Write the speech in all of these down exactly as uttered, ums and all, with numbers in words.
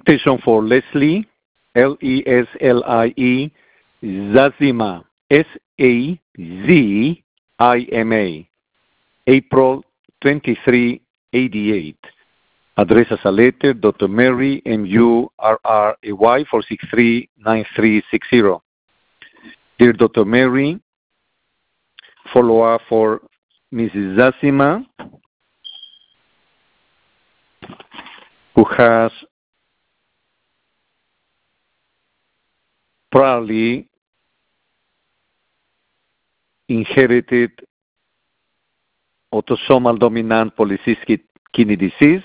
Mutation for Leslie, L E S L I E, Zazima, S A Z I M A, April twenty-three eighty-eight. Address as a letter, Doctor Mary, M U R R A Y, four six three nine three six zero. Dear Doctor Mary, follow-up for Missus Zazima, who has probably inherited autosomal dominant polycystic kidney disease,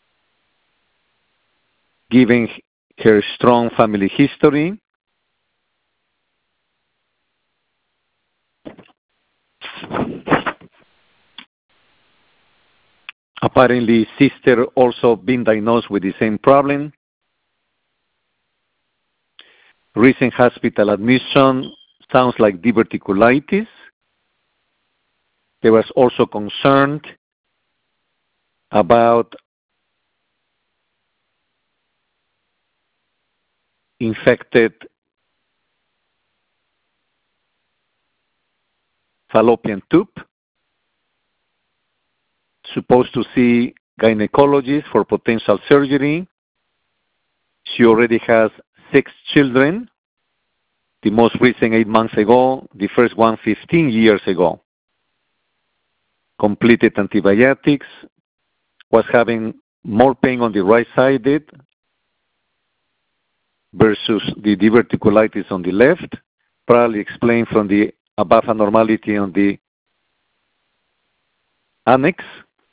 given her strong family history. Apparently, sister also been diagnosed with the same problem. Recent hospital admission sounds like diverticulitis. There was also concerned about infected fallopian tube. Supposed to see gynecologist for potential surgery. She already has six children. The most recent eight months ago, the first one fifteen years ago. Completed antibiotics, was having more pain on the right side versus the diverticulitis on the left, probably explained from the above abnormality on the annex.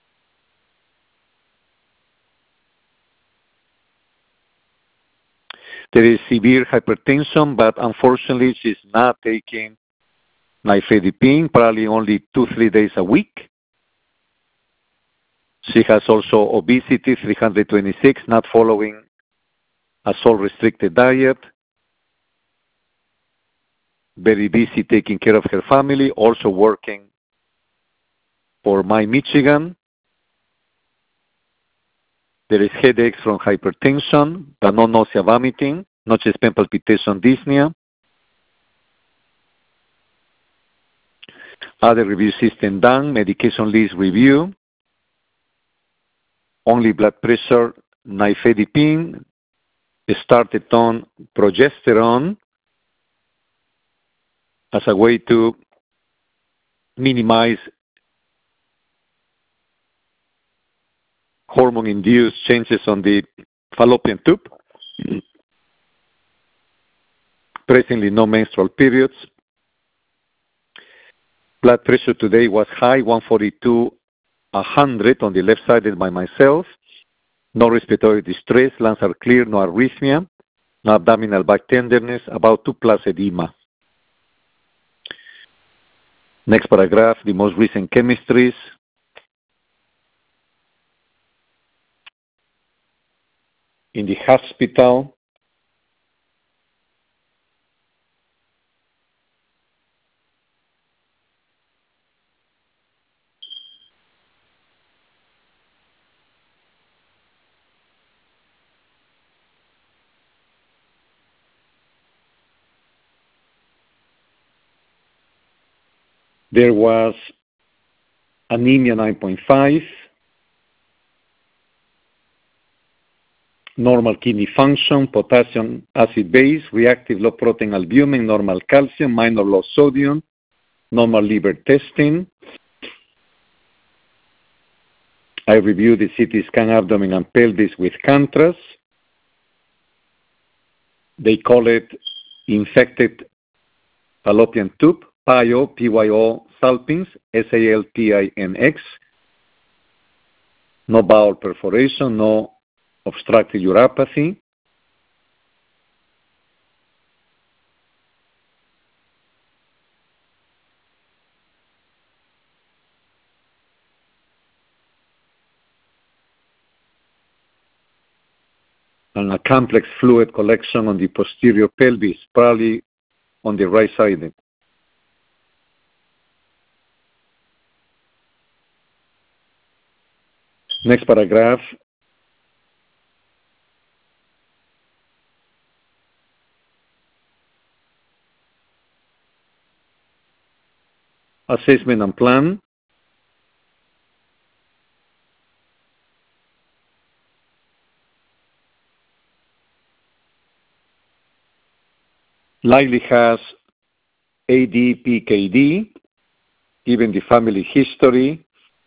There is severe hypertension, but unfortunately she's not taking nifedipine, probably only two, three days a week. She has also obesity, three hundred twenty-six, not following a salt-restricted diet. Very busy taking care of her family, also working for My Michigan. There is headaches from hypertension, but no nausea, vomiting, no chest pain, palpitation, dyspnea. Other review system done, medication list review. Only blood pressure, nifedipine, started on progesterone as a way to minimize hormone-induced changes on the fallopian tube. Presently, no menstrual periods. Blood pressure today was high, one forty-two, one hundred on the left side by myself. No respiratory distress, lungs are clear, no arrhythmia, no abdominal back tenderness, about two plus edema. Next paragraph, the most recent chemistries. In the hospital, there was anemia nine point five, normal kidney function, potassium acid base, reactive low protein albumin, normal calcium, minor low sodium, normal liver testing. I reviewed the C T scan abdomen and pelvis with contrast. They call it infected fallopian tube, P Y O, P Y O salpinx, S A L P I N X. No bowel perforation, no obstructive uropathy. And a complex fluid collection on the posterior pelvis, probably on the right side. Next paragraph. assessment and plan. Likely has A D P K D, given the family history,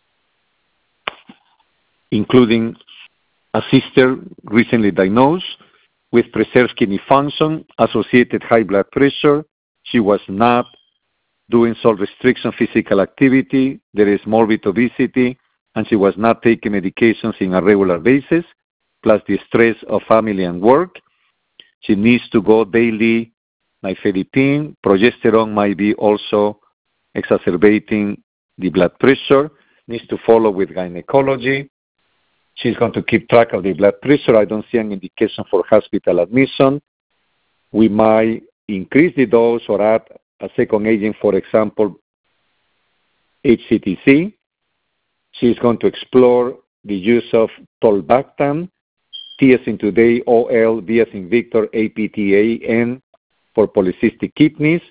including a sister recently diagnosed with preserved kidney function, associated high blood pressure. She was not doing salt restriction physical activity. There is morbid obesity, and she was not taking medications in a regular basis, plus the stress of family and work. She needs to go daily nifedipine. Progesterone might be also exacerbating the blood pressure. Needs to follow with gynecology. She's going to keep track of the blood pressure. I don't see an indication for hospital admission. We might increase the dose or add a second agent, for example, H C T C. She's going to explore the use of tolvaptan, T as in today, O L, V as in Victor, A P T A N for polycystic kidneys.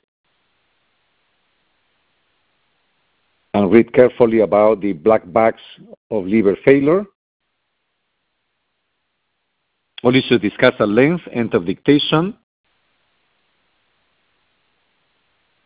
And read carefully about the black bags of liver failure. Only should discuss at length, end of dictation.